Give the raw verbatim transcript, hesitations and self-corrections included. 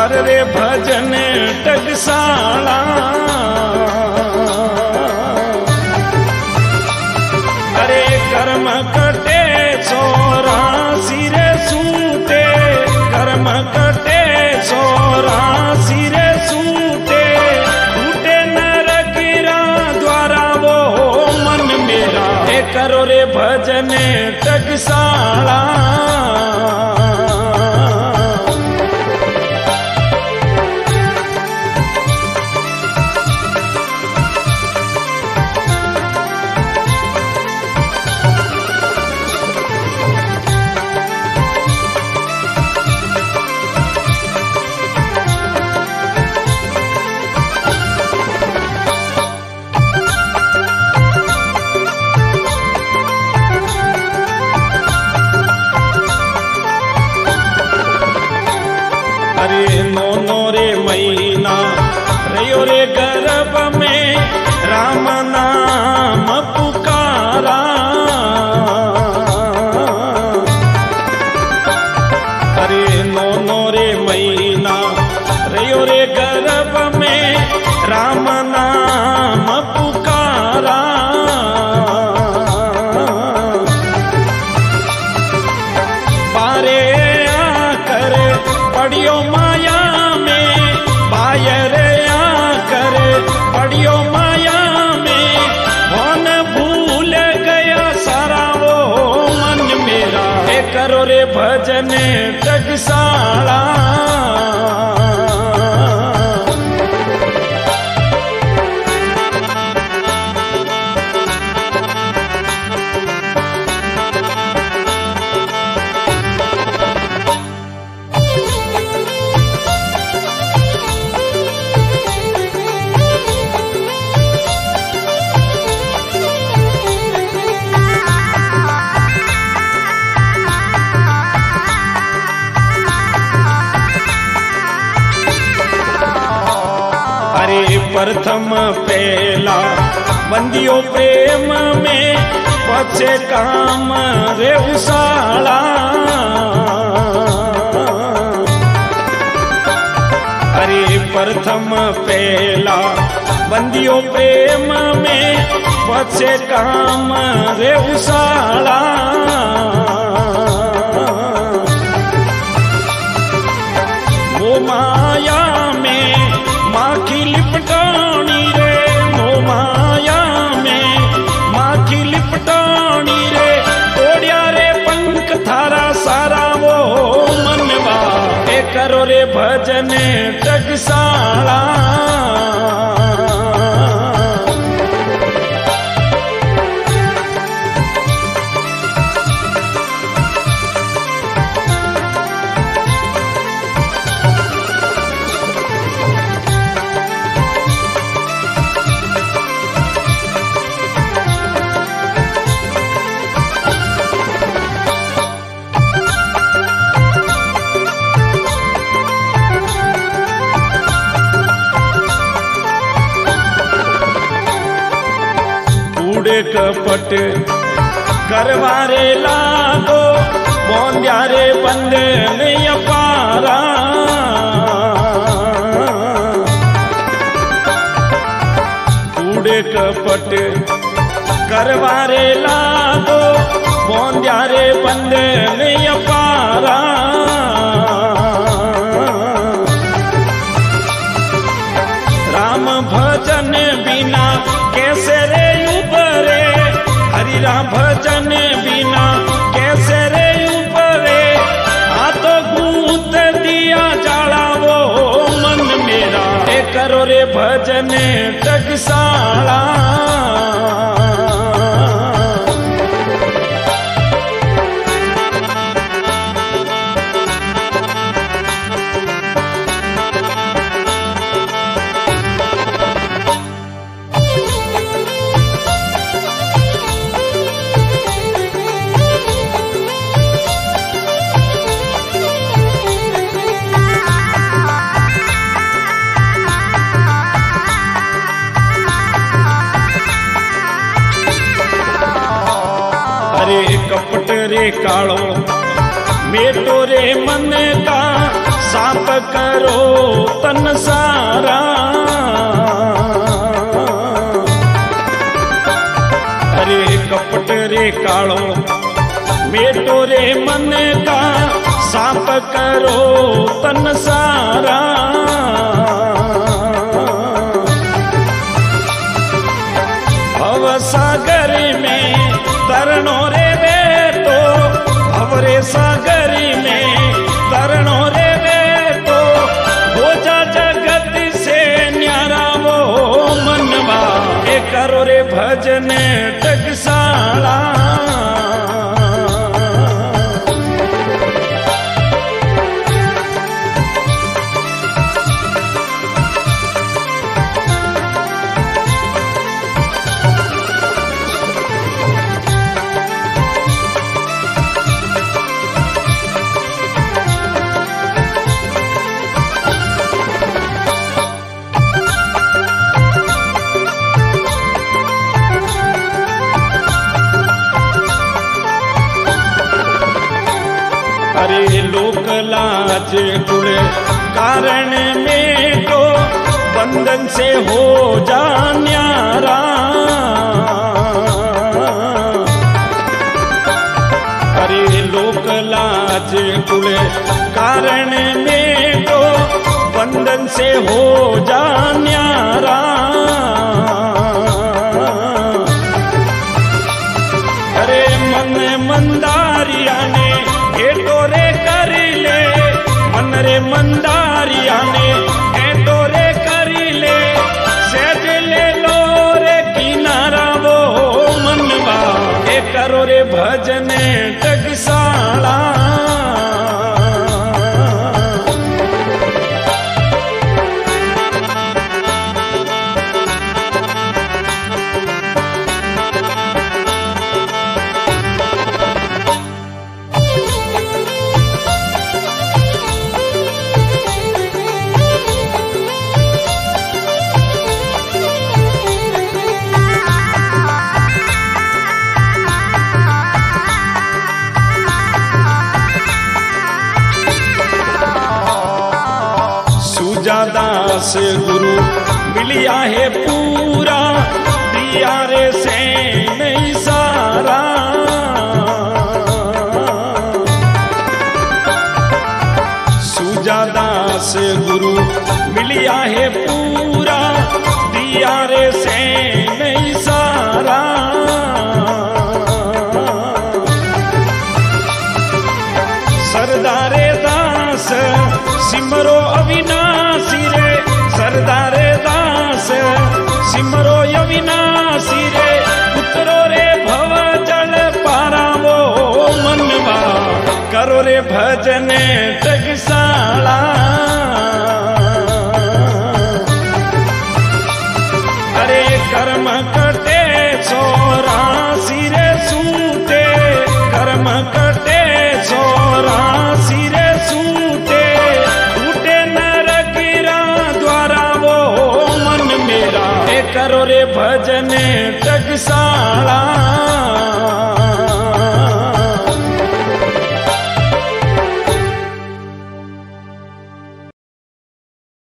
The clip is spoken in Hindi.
कर रे भजन टकसाला। अरे कर्म कटे चौरासी रे सूते, कर्म कटे चौरासी रे सूते, टूटे नरक द्वारा वो मन मेरा। हे करो रे भजन टकसाला। नो नो रे महीना रयो रे गर्भ में राम नाम पुकारा। अरे नो नो रे महीना रयो रे गर्भ में राम नाम पुकारा। पारे आकर पड़ियो माया में, बायर आकर पड़ियो माया में, कौन भूल गया सारा वो मन मेरा। हे करो रे भजन टकसाला। प्रथम पहला बंदियों प्रेम में, पछे काम रे उसाला। अरे प्रथम पहला बंदियों प्रेम में, पछे काम रे उसाला। वो माया में माखी लिपटानी रे, वो माया में माखी लिपटानी रे, तोड़िया रे पंख थारा सारा वो मनवा। हे करो रे भजन टकसाला। कपट करवारे लागो, बोंद्यारे बंधन अपारा। कूड़े कपट करवारे लागो, बोंद्यारे बंधन अपारा। राम भजन बिना कैसे रे उबरे, हरि राम भजन बिना कैसे रे उबरे। आ तो गूंथ दिया जाला वो मन मेरा। हे करो रे भजन टकसाला। कपट रे कालो मेटो रे मन का साफ करो तन सारा। अरे कपट रे कालो मेटो रे मन का, साफ करो तन सारा। भव सागर में तरणो रे बेटो, भवरे सागर में तरणो रे बेटो, हो जा जगत से न्यारा वो मनवा, ए करो रे भजन टकसाला। अरे लोक लाज कुल कारण में तो बंधन से हो जा न्यारा। अरे लोक लाज कुल कारण में तो बंधन से हो जा न्यारा। अरे मन मंदारिया ने टोरे कर ले, मन रे मंदारिया ने टोरे कर ले, सेज ले लो रे किनारा वो मनवा, ए करो रे भजन टकसाला। दास गुरु मिलिया है पूरा, दिया रे से नहीं सारा। सूजा दास गुरु मिलिया है पूरा, दिया रे से नहीं सारा। सरदारे दास सिमरो अविनाशी रे, सरदारे दास सिमरो अविनाशी रे, उतरो रे भव जल पारावो मनवा, करो रे भजन टकसाला। अरे कर्म कटे चौरासी रे सूते, कर्म कटे चौरासी रे सूते, टूटे नरक द्वारा वो मन मेरा, ए करो रे भजन टकसाला।